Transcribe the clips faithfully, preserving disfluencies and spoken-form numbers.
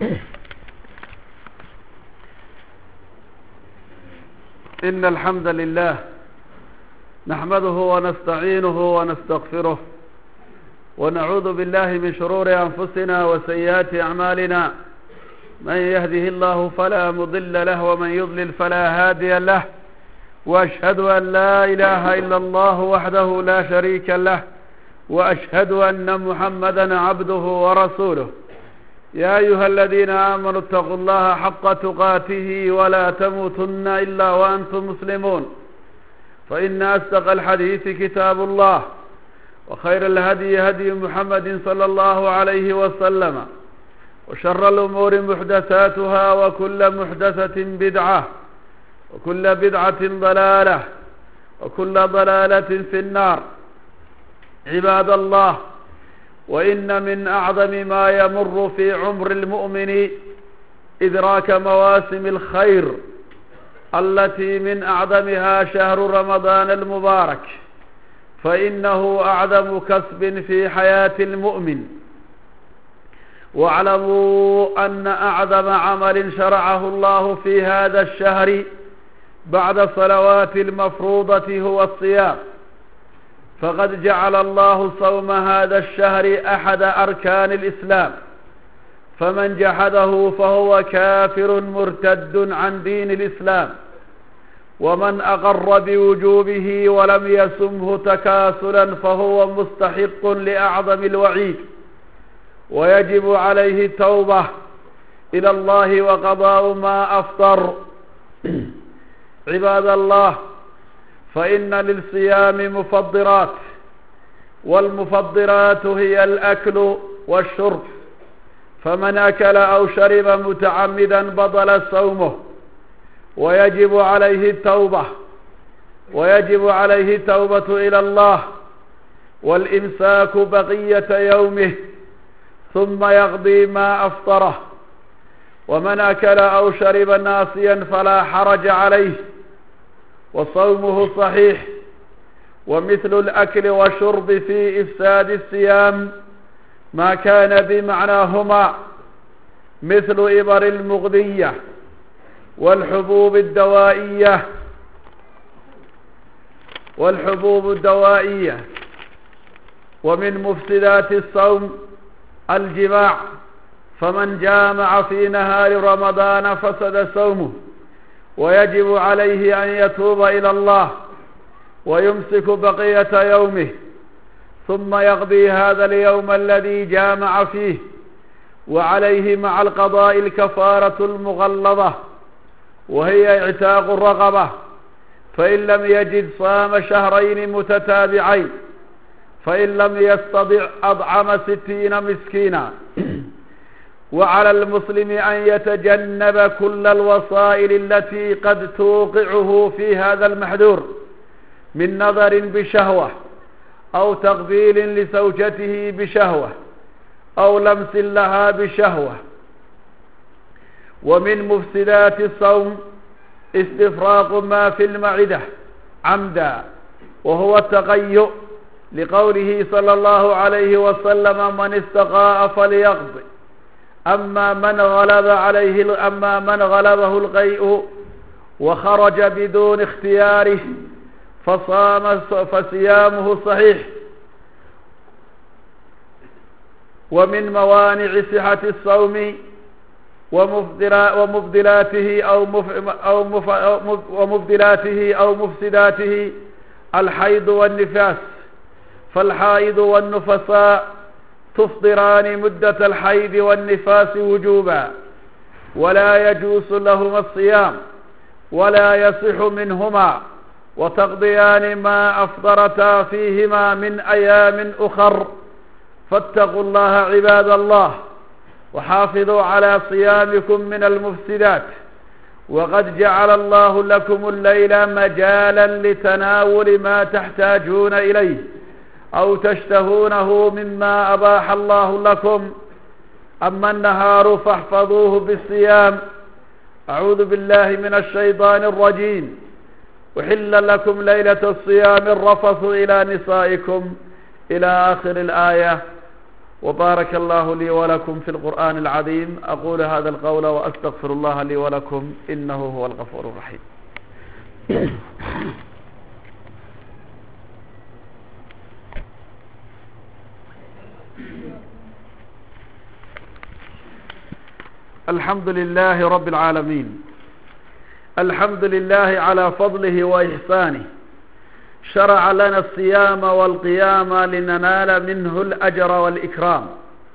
إن الحمد لله نحمده ونستعينه ونستغفره ونعوذ بالله من شرور أنفسنا وسيئات أعمالنا. من يهده الله فلا مضل له ومن يضلل فلا هادي له، وأشهد أن لا إله إلا الله وحده لا شريك له، وأشهد أن محمدا عبده ورسوله. يا أيها الذين آمنوا اتقوا الله حق تقاته ولا تموتن إلا وأنتم مسلمون، فإن أصدق الحديث كتاب الله، وخير الهدي هدي محمد صلى الله عليه وسلم، وشر الأمور محدثاتها، وكل محدثة بدعة، وكل بدعة ضلالة، وكل ضلالة في النار. عباد الله، وإن من أعظم ما يمر في عمر المؤمن إدراك مواسم الخير التي من أعظمها شهر رمضان المبارك، فإنه أعظم كسب في حياة المؤمن. واعلموا أن أعظم عمل شرعه الله في هذا الشهر بعد الصلوات المفروضة هو الصيام، فقد جعل الله صوم هذا الشهر أحد أركان الإسلام، فمن جحده فهو كافر مرتد عن دين الإسلام، ومن أقر بوجوبه ولم يسمه تكاسلا فهو مستحق لأعظم الوعيد، ويجب عليه التوبة إلى الله وقضاء ما أفطر. عباد الله، فإن للصيام مفضرات، والمفضرات هي الأكل والشرب، فمن أكل أو شرب متعمدا بطل صومه، ويجب عليه التوبة ويجب عليه التوبة إلى الله والإمساك بقية يومه، ثم يقضي ما أفطره. ومن أكل أو شرب ناسيا فلا حرج عليه، وصومه صحيح. ومثل الأكل والشرب في إفساد الصيام ما كان بمعناهما، مثل إبر المغذية والحبوب الدوائية والحبوب الدوائية ومن مفسدات الصوم الجماع، فمن جامع في نهار رمضان فسد صومه، ويجب عليه أن يتوب إلى الله ويمسك بقية يومه، ثم يقضي هذا اليوم الذي جامع فيه، وعليه مع القضاء الكفارة المغلظة، وهي اعتاق الرقبة، فإن لم يجد صام شهرين متتابعين، فإن لم يستطع أطعم ستين مسكينا. وعلى المسلم أن يتجنب كل الوسائل التي قد توقعه في هذا المحذور من نظر بشهوة، أو تقبيل لزوجته بشهوة، أو لمس لها بشهوة. ومن مفسدات الصوم استفراغ ما في المعدة عمدا، وهو التقيؤ، لقوله صلى الله عليه وسلم: من استقاء فليقض. أما من غلب عليه أما من غلبه القيء وخرج بدون اختياره فصام فصيامه صحيح. ومن موانع صحة الصوم ومفضلاته أو ومفضلاته أو مفسداته الحيض والنفاس، فالحائض والنفساء تفطران مدة الحيض والنفاس وجوبا، ولا يجوز لهما الصيام ولا يصح منهما، وتقضيان ما أفطرتا فيهما من أيام أخر. فاتقوا الله عباد الله، وحافظوا على صيامكم من المفسدات. وقد جعل الله لكم الليل مجالا لتناول ما تحتاجون إليه أو تشتهونه مما أباح الله لكم. أما النهار فاحفظوه بالصيام. أعوذ بالله من الشيطان الرجيم. أحل لكم ليلة الصيام الرفث إلى نسائكم إلى آخر الآية. وبارك الله لي ولكم في القرآن العظيم. أقول هذا القول وأستغفر الله لي ولكم إنه هو الغفور الرحيم. الحمد لله رب العالمين. الحمد لله على فضله وإحسانه. شرع لنا الصيام والقيام لننال منه الأجر والإكرام.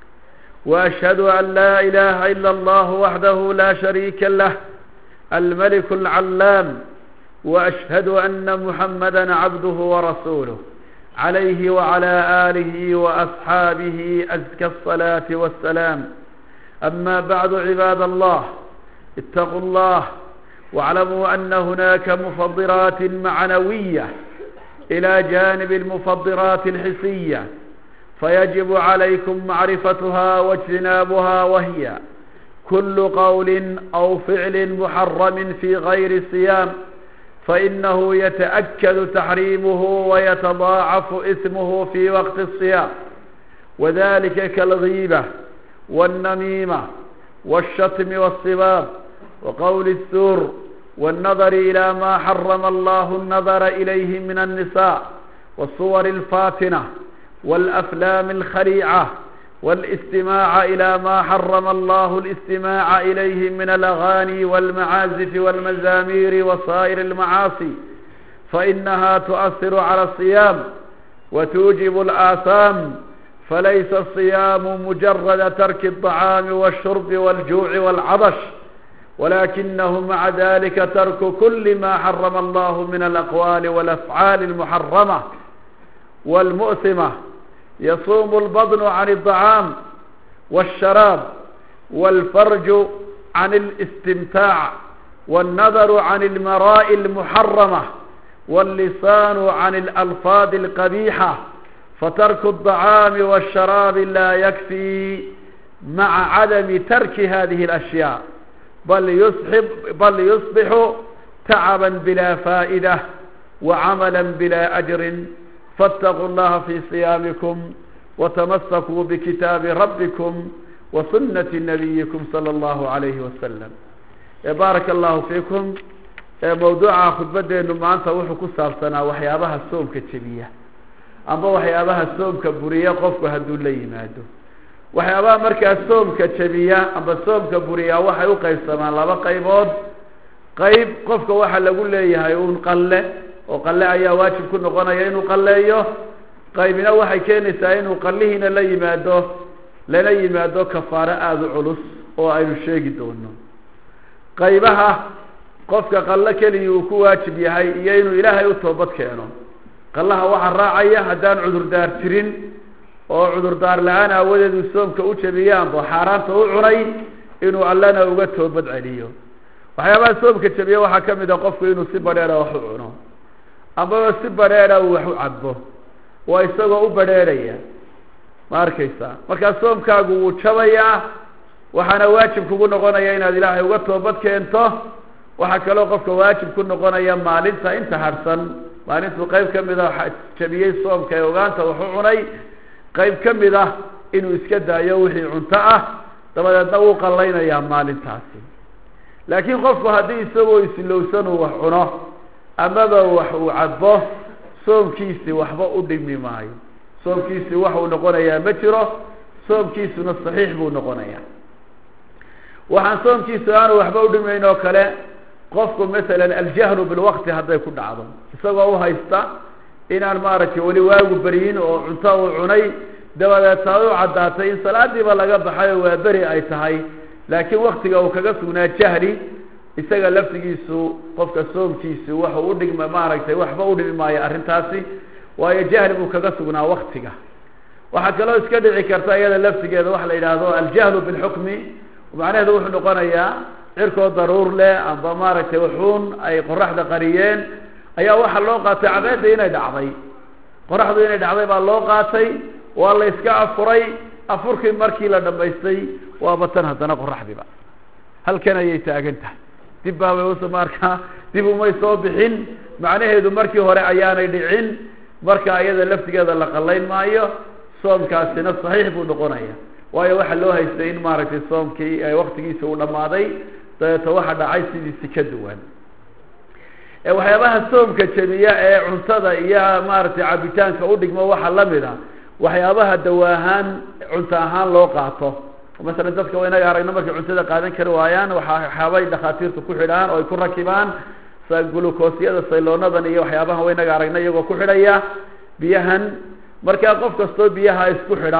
وأشهد أن لا إله إلا الله وحده لا شريك له الملك العلام. وأشهد أن محمدا عبده ورسوله عليه وعلى آله وأصحابه أزكى الصلاة والسلام. أما بعد عباد الله، اتقوا الله واعلموا أن هناك مفضرات معنوية إلى جانب المفضرات الحسية، فيجب عليكم معرفتها واجتنابها، وهي كل قول أو فعل محرم في غير الصيام فإنه يتأكد تحريمه ويتضاعف إثمه في وقت الصيام، وذلك كالغيبة والنميمة والشتم والسباب وقول الزور والنظر إلى ما حرم الله النظر إليه من النساء والصور الفاتنة والأفلام الخليعة، والاستماع إلى ما حرم الله الاستماع إليه من الأغاني والمعازف والمزامير وصائر المعاصي، فإنها تؤثر على الصيام وتوجب الآثام. فليس الصيام مجرد ترك الطعام والشرب والجوع والعطش، ولكنه مع ذلك ترك كل ما حرم الله من الأقوال والأفعال المحرمة والمؤثمة. يصوم البطن عن الطعام والشراب، والفرج عن الاستمتاع، والنظر عن المراء المحرمة، واللسان عن الألفاظ القبيحة. فترك الطعام والشراب لا يكفي مع عدم ترك هذه الأشياء، بل يصبح, بل يصبح تعبا بلا فائدة وعملا بلا أجر. فاتقوا الله في صيامكم وتمسكوا بكتاب ربكم وسنة نبيكم صلى الله عليه وسلم. بارك الله فيكم. موضوع خطبتنا maanta wuxuu ku saabsanaa waxyaabaha soomka jabiya amba waxyaabaha soomka buriya qofku haduu la yimaado. waxyaabaha markaa soomka jabiya amba soomka buriya waxay u qaybsamaan laba qaybood. qayb qofka waxa lagu leeyahay uun qalle oo qalle ayaa waajib ku noqonaya inuu qalleeyo. qaybina waxay keenaysaa inuu qallihiina la yimaado lana yimaado kafaara aad u culus oo aynu sheegi doono. qaybaha qofka qalle kaliya uu ku waajib yahay iyo inuu ilaahay u toobad keeno. qallaha waxa raacaya haddaan cudur daar jirin oo cudur daar la'aan awadeedu soomka u jabiyaan boo xaaraanta u cunay inuu allana uga toobad celiyo. waxyaabaha soomka jabiya waxaa ka mid ah qofku inuu si badheera wax u cuno ama si badheera wax u cabbo waa isagoo u badheeraya. ma arkaysaa marka soomkaagu wuu jabayaa, waxaana waajib kugu noqonaya inaad ilaahay uga toobad keento. waxa kale oo qofka waajib ku noqonaya maalinta inta harsan, maalintu qayb kamid ah jabiyay soomka ee ogaanta wax u cunay, qayb kamid ah inuu iska daayo wixii cunto ah, dabadeedna uu qallaynayaa maalintaasi. laakiin qofku haddii isagoo islowsan uu wax cuno amaba wax uu cabbo, soomkiisi waxba u dhimi maayo. soomkiisi wax uu noqonayaa ma jiro, soomkiisuna saxiix buu noqonayaa. waxaan soomkiisu aanu waxba u dhimayn oo kale qofku masalan aljahlu bilwaqti hadday ku dhacdo, isagoo u haysta inaan maaragtay weli waagu beriyin oo cunto uu cunay dabadeed u caddaatay in salaadiiba laga baxay oo waa beri ay tahay, laakiin waqtiga uu kaga sugnaa jahli, isaga laftigiisu qofka soomkiisu waxa u dhigma maaragtay waxba u dhimi maayo arrintaasi, waayo jahli buu kaga sugnaa waqtiga. waxaa kaloo iska dhici karta iyada laftigeeda waxa la yidhaahdo aljahlu bilxukmi, macnaheedu wuxuu noqonayaa cirkoo daruur leh amba maaragtay wuxuun ay qoraxda qariyeen ayaa waxa loo qaatay cadeeda inay dhacday. qoraxdu inay dhacday baa loo qaatay, waa la iska afuray. afurkii markii la dhamaystay waa batan haddana qoraxdiiba halkan ayay taagan tahay. dib baa way usoo markaa dib umay soo bixin, macnaheedu markii hore ayaanay dhicin. marka iyada laftigeeda la qallayn maayo, soomkaasina saxiix buu noqonaya waayo waxa loo haystay in maaragtay soomkii ay waqtigiisa u dhamaaday dabeeto waxa dhacay sidiisi ka duwan ee waxyaabaha soomka jabiya ee cuntada iyo maaragtay cabitaanka u dhigmo waxa la mid ah waxyaabaha dawaahan cunto ahaan loo qaato مثلا dadka way naga aragna markay cuntada qaadan kari waayaan waxa xabay dhaqaatiirtu ku xidhaan oo ay ku rakibaan sa glucose-yada saylonadan iyo waxyaabaha way naga aragna iyagoo ku xidhaya biyahan marka qof kasto biyaha isku xidha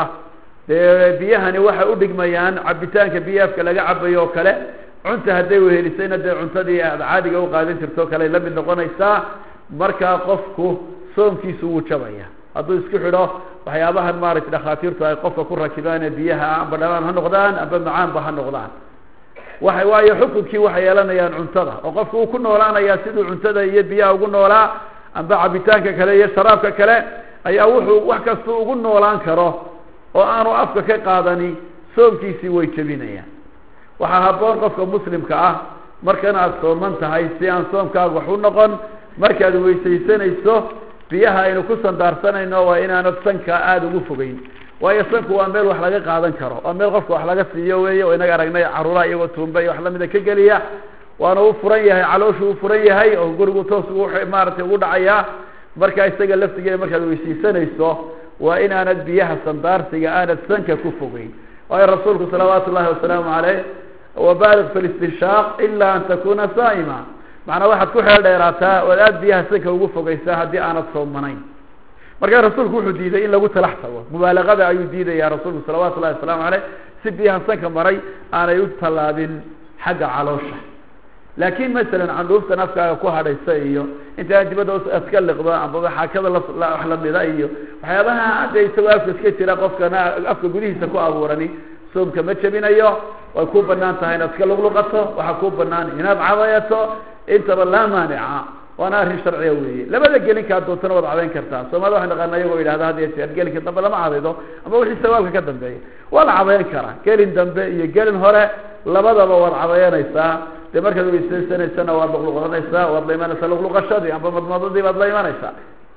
ee biyahani waxa u dhigmayaan cabitaanka biyaafka laga cabayo kale cunta haday wehelisayna de cuntadii caadiga u qaadan jirto kale la mid noqonaysa marka qofku soomkiisu uu jabaya hadduu isku xidho waxyaabahan maaragtay dhaqaatiirtu ay qofka ku rakibaan biyaha amba dhalaan ha noqdaan amba macaan ba ha noqdaan waxa waayo xukunkii waxa yeelanayaan cuntada oo qofku uu ku noolaanaya sidoo cuntada iyo biyaha ugu noolaa amba cabitaanka kale iyo sharaabka kale ayaa wuxuu wax kasta ugu noolaan karo oo aanu afka ka qaadani soomkiisii way jabinayaan waxa haboon qofka muslimka ah markana aad sooman tahay si aan soomkaaga wax u noqon markaad weysaysanayso biyaha aynu ku sandaarsanayno waa inaanad sanka aada ugu fogeyn waayo sanku waa meel wax laga qaadan karo waa meel qofka wax laga siiyo weeye oo inaga aragnay caruuraha iyagoo tuumba iyo wax lamida ka geliya waana u furan yahay calooshu u furan yahay oo gurigu toos ugu maaragtay ugu dhacaya marka isaga laftigeeda markaad weysaysanayso waa inaanad biyaha sandaarsiga aanad sanka ku fogeyn waayo rasuulku salawaatu ullahi wasalaamu caleyh wabaalig fi listinshaq ila an takuna saa'ima macnaa waxaad ku xeel dheeraataa waad aad biyaha sanka ugu fogeysaa haddii aanad soomanayn markaa rasuulku wuxuu diiday in lagu talax tago mubaalagada ayuu diidaya rasuulku salawaatu ullahi wasalaamu caleyh si biyahan sanka maray aanay u tallaabin xagga caloosha laakiin masalan candhuuftan afkaaga ku hadhaysa iyo intaa dibadda iska liqdo amba xaakada wax lamida iyo waxyaabaha hadda isagoo afka iska jira qofkana afka gudihiisa ku abuurani soomka ma jabinayo way ku banaan tahay inaad iska luqluqato waxa ku banaan inaad cadayato intaba laa maanica waana arrin sharciya weeye labada gelinka doontan wada cadeyn kartaa soomaalida waxay dhaqaanaa iyagoo yidhahda hadii jeer gelinka dambe lama cadaydo ama wixii sawaalka ka dambeeya waa la cadeyn karaa gelin dambe iyo gelin hore labadaba waad cadeynaysaa dee markaad weysaysanaysaa waad luqluqanaysaa waad la imanaysaa luqluqashadii amba madmadadii baad la imanaysaa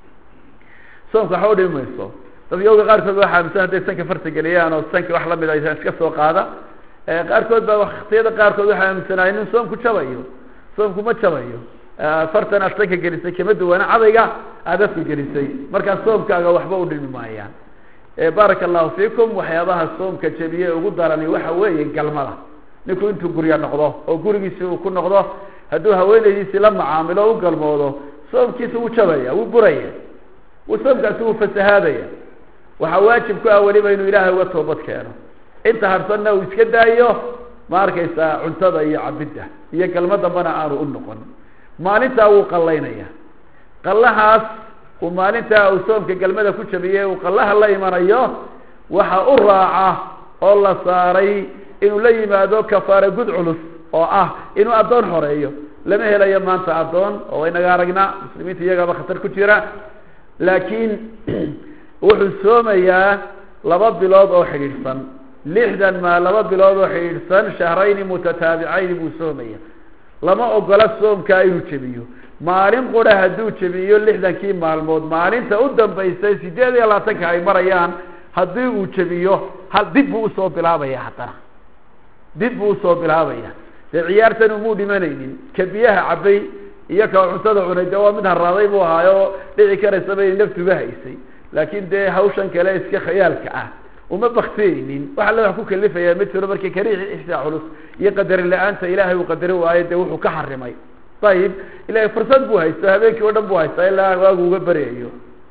soomka waxa u dhimi mayso dadyoga qaarkood waa aaminsan hadday sanka farta geliyaan oo sanka wax lamid aysan iska soo qaada qaarkood baa waqtiyada qaarkood waxay aaminsanaayeen in soomku jabayo soomku ma jabayo fartan aad sanka gelisay kama duwana cadayga aad afka gelisay markaa soomkaaga waxba u dhimi maayaan baaraka allahu fiikum waxyaabaha soomka jabiye ugu darani waxa weeye galmada ninku intuu gurya noqdo oo gurigiisi uu ku noqdo hadduu haweenaydiisi la macaamilo u galmoodo soomkiisa wuu jabaya wuu buraya wuu soomkaasi wuu fasahaadaya waxaa waajib ku ah weliba inuu ilaahay uga toobad keeno inta harsanna uu iska daayo ma arkaysaa cuntada iyo cabidda iyo galmo dambana aanu u noqon maalintaa wuu qallaynaya qallahaas uu maalintaa uu soomka galmada ku jabiyey uu qallaha la imanayo waxa u raaca oo la saaray inuu la yimaado kafaara gud culus oo ah inuu addoon xoreeyo lama helayo maanta addoon oo waynaga aragnaa muslimiinta iyagaba khatar ku jira laakiin wuxuu soomayaa laba bilood oo xidhiidhsan lixdan maa laba bilood oo xidhiidhsan shahrayni mutataabicayn buu soomaya lama ogola soomkaa inuu jebiyo maalin qura hadduu jebiyo lixdankii maalmood maalinta u dambaysay sideed iyo labaatanka ay marayaan haddii uu jebiyo hal dib buu usoo bilaabaya haddana dib buu usoo bilaabaya dee ciyaartan umuu dhimanaynin ka biyaha cabay iyo ka cuntada cunay dee waa mid haraaday buu ahaayo dhici karaysa bay naftuba haysay laakiin dee hawshan kale iska khayaalka ah uma baktiyeynin waxa la wax ku kalifayaa mid jiro markii kariix ihsaa culus iyo qadar la-aanta ilaahay uu qadari waayo dee wuxuu ka xarimay ayib ilaahay fursad buu haystaa habeenkii oo dhan buu haystaa ilaa waagu uga baryayo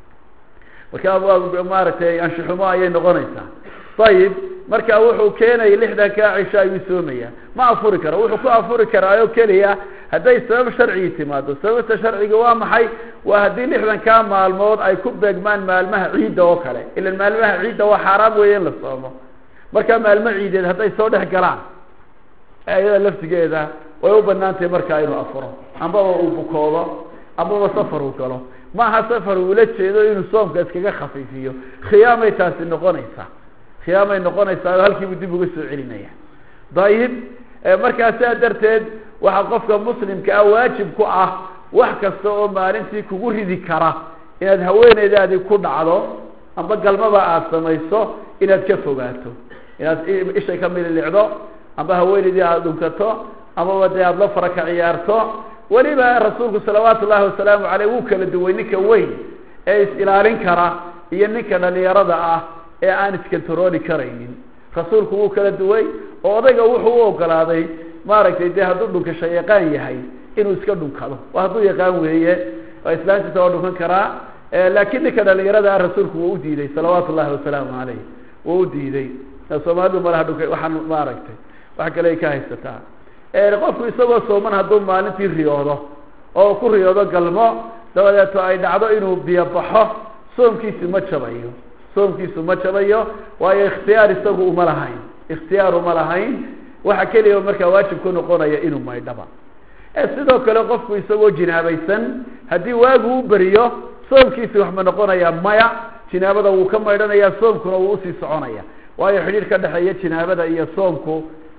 marka maaragtay anshuxumo ayay noqonaysaa ayib marka wuxuu keenay lixdanka cisho ayuu soomaya ma afuri karo wuxuu ku afuri karaa oo keliya hadday sabab sharcigi timaado sababta sharciga waa maxay waa haddii lixdanka maalmood ay ku beegmaan maalmaha ciidda oo kale ila maalmaha ciidda waa xaaraam weeye in la soomo marka maalmo ciideed hadday soo dhex galaan ayada laftigeeda way u banaantay markaa inuu afuro ambaba uu bukoodo ambaba safar uu galo maaha safar uula jeedo inuu soomka iskaga khafiifiyo khiyaamay taasi noqonaysaa khiyaamay noqonaysaa oo halkiibu dib uga soo celinaya dayib markaa sidaa darteed waxaa qofka muslimka ah waajib ku ah wax kasta oo maalintii kugu ridi kara inaad haweeneydaadii ku dhacdo amba galmaba aad samayso inaad ka fogaato inaad ishay ka mililicdo amba haweenidii aad dhunkato ama wada aad la faraka ciyaarto waliba rasuulku salawaatu ullaahi wasalaamu calayhi wuu kala duway ninka weyn ee is ilaalin kara iyo ninka dhalinyarada ah ee aan iskantarooli karaynin rasuulku wuu kala duway oo odayga wuxuu u ogolaaday maaragtay dee hadduu dhunkasho yaqaan yahay inuu iska dhunkado waa hadduu yaqaan weeye waa islaantiisa waa dhunkan karaa laakiin ninka dhalinyarada rasuulku wuu u diiday salawaatu ullaahi wasalaamu calayh wuu u diiday soomaalidu malaha dhunka waxaan maaragtay wax kale ay ka haysataa qofku isagoo sooman hadduu maalintii riyoodo oo ku riyoodo galmo dabadeeto ay dhacdo inuu biyo baxo soomkiisu ma jabayo soomkiisu ma jabayo waayo ikhtiyaar isagu uma lahayn ikhtiyaar uma lahayn waxa keliya markaa waajib ku noqonaya inuu maydhaba sidoo kale qofku isagoo jinaabaysan haddii waagu u beriyo soomkiisi wax ma noqonaya maya jinaabada wuu ka maydhanaya soomkuna wuu usii soconaya waayo xidhiir ka dhexeeya jinaabada iyo soomku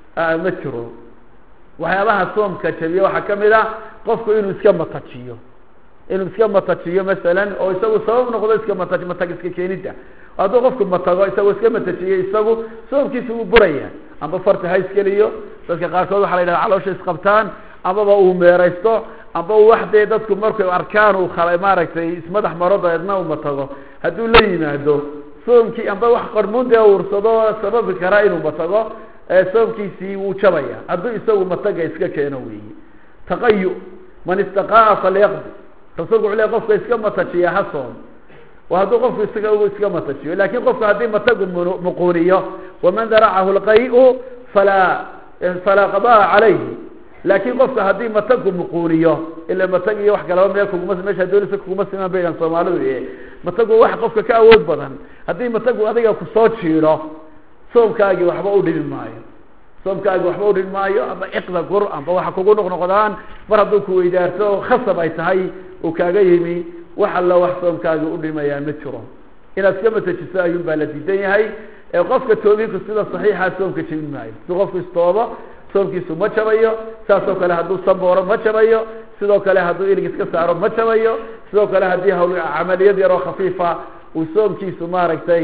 ma jiro waxyaabaha soomka jabiya waxaa kamid a qofku inuu iska matajiyo inuu iska matajiyo masalan oo isagu sabab noqdo iska matag matag iska keenida hadduu qofku matago isagoo iska matajiyo isagu soomkiisa wuu buraya amba farta ha iskeliyo dadka qaarkood waxaa la yidhaha caloosha isqabtaan amaba uu meeraysto amba uu wax dee dadku markay arkaan uu khala maaragtay ismadax maro dabeedna uu matago hadduu la yimaado soomkii amba wax qarmuun dee ursado sababi karaa inuu matago soomkiisii wuu jabaya hadduu isagu mataga iska keeno weeye taqayu man istaqaa falyaqdi rasuulku wuxuu leeyahay qofka iska matajiya ha soom waa hadduu qofku isaga iska matajiyo laakiin qofku haddii matagu muquuniyo waman daracahu lqayu falaa falaa qadaa calayhi laakiin qofka haddii matagu muquuniyo ila matag iyo wax kalaba meel kuguma meesha doonaysa kuguma siman baynan soomaalidu matagu wax qofka ka awood badan haddii matagu adiga kusoo jiiro soomkaagi waxba u dhimi maayo soomkaagi waxba u dhimi maayo ama iqda gur amba waxa kugu noqnoqdaan mar hadduu ku weydaarto khasab ay tahay uu kaaga yimi wax alla wax soomkaagi u dhimayaa ma jiro inaad iska matajiso ayuun baa la diidan yahay qofka toobinku sida saxiixa soomka jabin maayo si qofku istoobo soomkiisu ma jabayo saasoo kale hadduu sambooro ma jabayo sidoo kale hadduu ilig iska saaro ma jabayo sidoo kale haddii hawl camaliyad yaroo khafiifa uu soomkiisu maaragtay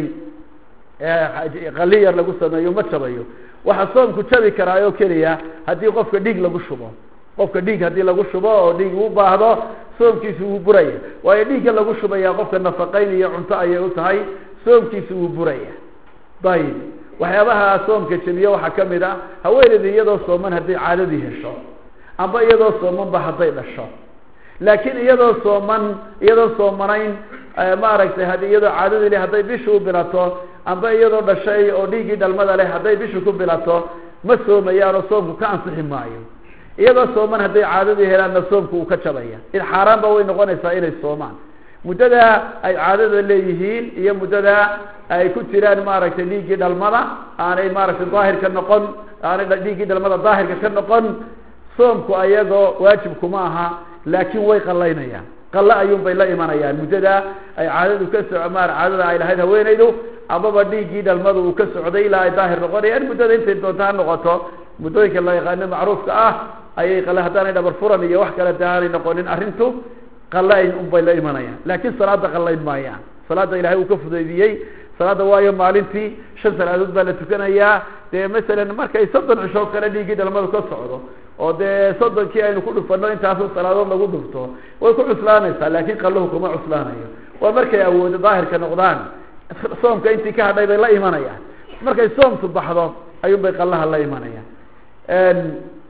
qali yar lagu sameeyo ma jabayo waxa soomku jabi karaayo keliya haddii qofka dhiig lagu shubo qofka dhiig haddii lagu shubo oo dhiig u baahdo soomkiisu wuu buraya waayo dhiigga lagu shubaya qofka nafaqayn iyo cunto ayay u tahay soomkiisu wuu buraya dayib waxyaabaha soomka jabiya waxaa kamid a haweeneyda iyadoo sooman hadday caadadii hesho amba iyadoo soomanba hadday dhasho laakiin iyadoo sooman iyadoo soomanayn maaragtay had iyadoo caadadii leh hadday bishu u bilato amba iyadoo dhashay oo dhiiggii dhalmada leh hadday bishu ku bilato ma soomayaanoo soomku ka ansixi maayo iyadoo sooman hadday caadadii helaanna soomku uu ka jabaya in xaaraanba way noqonaysaa inay soomaan muddada ay caadada leeyihiin iyo muddada ay ku jiraan maaragtay dhiiggii dhalmada aanay maaragtay daahirka noqon aanay dhiiggii dhalmada daahirka ka noqon soomku ayagoo waajib kuma aha laakiin way qalaynayaan qalla ayuun bay la imanayaan muddada ay caadadu ka soco maar caadada ay lahayd haweenaydu amaba dhiiggii dhalmada uu ka socday ilaa ay daahir noqonayaan muddada intay doonta ha noqoto muddooyinka la yaqaano macruufka ah ayay qala haddaanay dhabar furan iyo wax kale aanay noqonin arrintu qalayn unbay la imanayaan laakiin salaada qalayn maayaan salaada ilaahay uu ka fudaydiyey salaada waayo maalintii shan salaadood baa la tukanayaa dee masalan markay soddon cisho kale dhiiggii dhalmadu ka socdo oo dee soddonkii aynu ku dhufano intaasoo salaadood lagu dhufto way ku cuslaanaysaa laakiin qalluhu kuma cuslaanayo waa markay awoodo daahirka noqdaan soomka intii ka hadhay bay la imanayaan markay soomku baxdo ayuun bay qallaha la imanayaan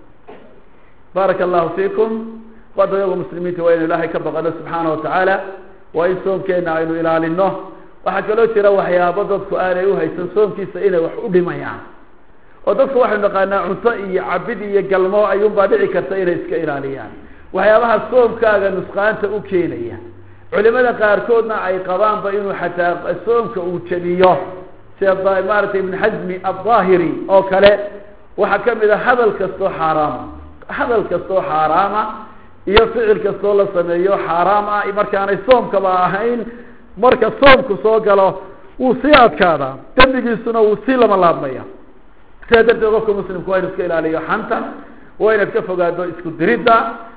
baaraka allahu fiikum wada yago muslimiinta waa inu ilaahay ka baqano subxaana watacaala waa in soomkeena aynu ilaalino waxaa kaloo jira waxyaabo dadku aanay uhaysan soomkiisa inay wax u dhimayaan oo dadku waxaynu naqaanaa cunto iyo cabid iyo galmo ayuun baa dhici karta inay iska ilaaliyaan waxyaabaha soomkaaga nusqaanta u keenaya culimada qaarkoodna ay qabaanba inuu xataa soomka uu jabiyo sida maaragtay ibn xasmi aldaahiri oo kale waxaa kamid a hadal kastoo xaaraama hadal kastoo xaaraama iyo ficil kastoo la sameeyo xaaraam ah markaanay soomkaba ahayn marka soomku soo galo wuu sii adkaadaa dembigiisuna wuu sii lama laabmaya sidaa darteed qofka muslimku waa inu iska ilaaliyo xanta waa inaad ka fogaado isku diridda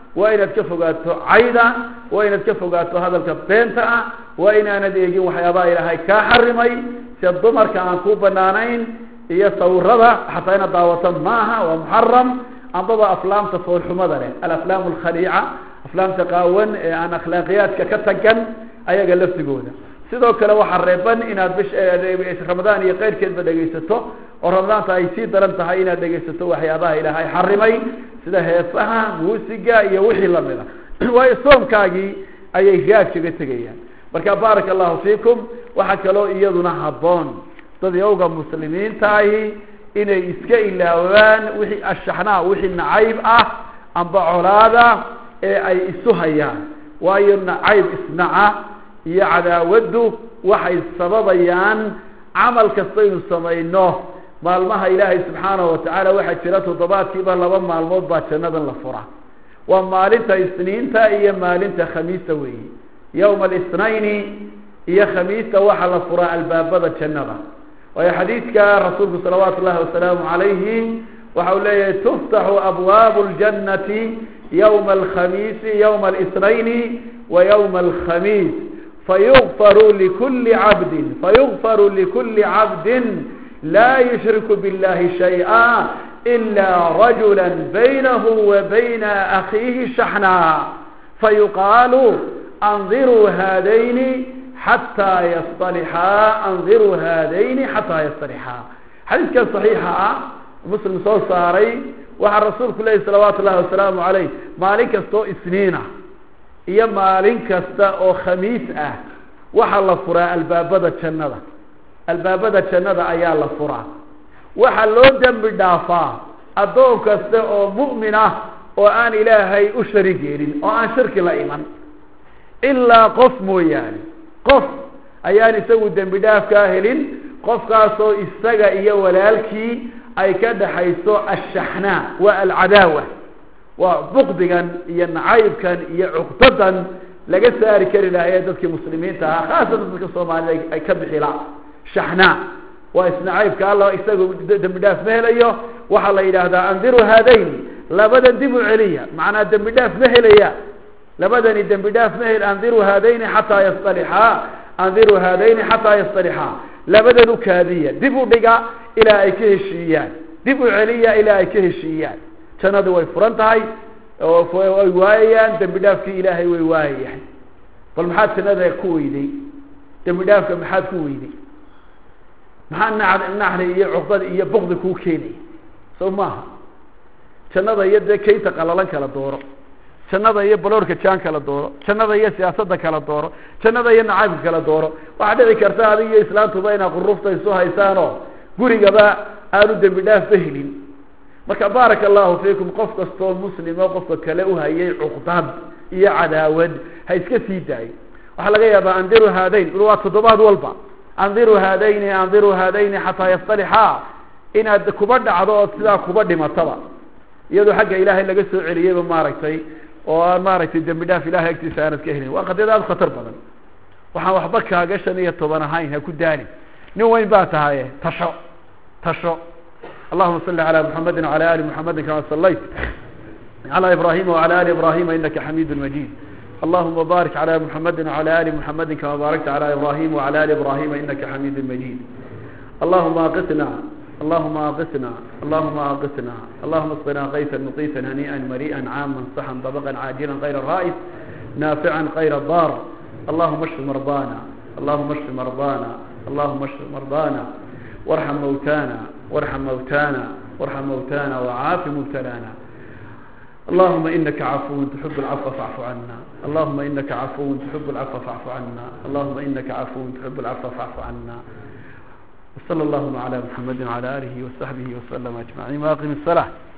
وإن كفقاته عيدا وإن كفقاته هذا الكبينتا وإن أنا ديجي وحيابا إلى هاي كحرمي سيدمر كان كوب بنانين هي صورها حتى أنا دعوة معها ومحرم عن بابا أفلام تصور حمدره الأفلام الخليعة أفلام تقاون عن أخلاقيات ككتجن أي قلبت جوده sidoo kale waxa reeban inaad bish Ramadaan iyo qeyrkeed ba dhageysato oo Ramadaanta ay si daran tahay inaad dhageysato waxyaabaha Ilaahay xarimay sida heesaha muusiga iyo wixii la mid ah way soomkaagi ayay gaadhiga tagayaan marka barakallahu fiikum waxa kale iyaduna haboon dad yowga muslimiinta ay inay iska ilaawaan wixii ashxana wixii nacayb ah amba colaada ee ay isu hayaan waayo nacayb isnaca iyo cadaawadu waxay sababayaan amal kastaynu sameeyno maalmaha Ilaahay subhanahu wa ta'ala waxa jira toddobaadkiiba laba maalmood baa jannadan la furaa waa maalinta isniinta iyo maalinta khamiista weey yawm al-ithnayn iyo khamiista waxa la furaa albaabada jannada waa xadiiska rasuulku sallallahu alayhi wa alayhi waxa uu leeyahay tuftahu abwaabul jannati yawm al-khamis yawm al-ithnayn wa yawm al-khamis فيغفر لكل عبد فيغفر لكل عبد لا يشرك بالله شيئا إلا رجلا بينه وبين أخيه شحنا فيقال أنظروا هذين حتى يصطلحا أنظروا هذين حتى يصطلحا حديث كان صحيحا مسلم صوت صاري وعن رسول الله صلوات الله وسلامه عليه مالك استوء سنينه iyo maalin kasta oo khamiis ah waxa la furaa albaabada jannada albaabada jannada ayaa la furaa waxa loo dambi dhaafaa adoon kasta oo mu'min ah oo aan ilaahay u sharigeelin oo aan shirki la iman illa qof mooyaane qof ayaan isagu dambi dhaaf ka helin qofkaas oo isaga iyo walaalkii ay ka dhaxayso ashxna wa al-adawa وبغضا ينعيب كان يعقددا لقى ساري كري لها يدك مسلمين تها خاصة ذلك الصومالي أي كبحلا شحناء وإسنعيب كان الله يستقوا دمداف مهلية وحال إله هذا أنذروا هذين لابدا دموا عليا معنا دمداف مهلية لابدا دمداف مهل أنذروا هذين حتى يصطلحا أنذروا هذين حتى يصطلحا لابدا نكاذية دموا بقى إلى أيكه الشيئان دموا عليا إلى أيكه الشيئان sanadu way furan tahay oo way waayaan dambi dhaafkii Ilaahay way waayaan bal maxaad sanada ku weyday dambi dhaafka maxaad ku weyday maxaa naxna iyo cuqdad iyo buqd ku keenay Soomaa sanada iyo kayta qalalan kala dooro sanada iyo baloorka jaan kala dooro sanada iyo siyaasadda kala dooro sanada iyo nacayb kala dooro waxa dhici karta adiga islaantuba inaa qurufta isu haysaano gurigaba aanu dambi dhaaf helin marka barakallahu fiikum qof kasto muslim oo qof kale u hayay cuqdad iyo cadaawad ha iska sii daay waxa laga yaabaa andiru haadayn waa toddobaad walba andiru haadayn andiru haadayn hatta yastaliha ina kuba dhacdo sida kuba dhimataba iyadoo xagga Ilaahay laga soo celiyay maaragtay oo maaragtay dambi dhaaf Ilaahay agtiisa aanad ka helin waa qadiyad khatar badan waxa waxba kaaga shan iyo toban ahayn ha ku daani nin weyn baa tahay tasho tasho اللهم صل على محمد وعلى آل محمد كما صليت على إبراهيم وعلى آل إبراهيم إنك حميد مجيد اللهم بارك على محمد وعلى آل محمد كما باركت على إبراهيم وعلى آل إبراهيم إنك حميد مجيد اللهم أغثنا اللهم أغثنا اللهم أغثنا اللهم اسقنا غيثا مطيفا هنيئا مريئا عاما صحا طبقا عاجلا غير الرائد نافعا غير الضار اللهم اشف مرضانا اللهم اشف مرضانا اللهم اشف مرضانا وارحم موتانا وارحم موتانا وارحم موتانا وعاف مبتلانا اللهم إنك عفو تحب العفو فاعف عنا اللهم إنك عفو تحب العفو فاعف عنا اللهم إنك عفو تحب العفو فاعف عنا وصلى اللهم على محمد وعلى آله وصحبه وسلم أجمعين وأقم الصلاة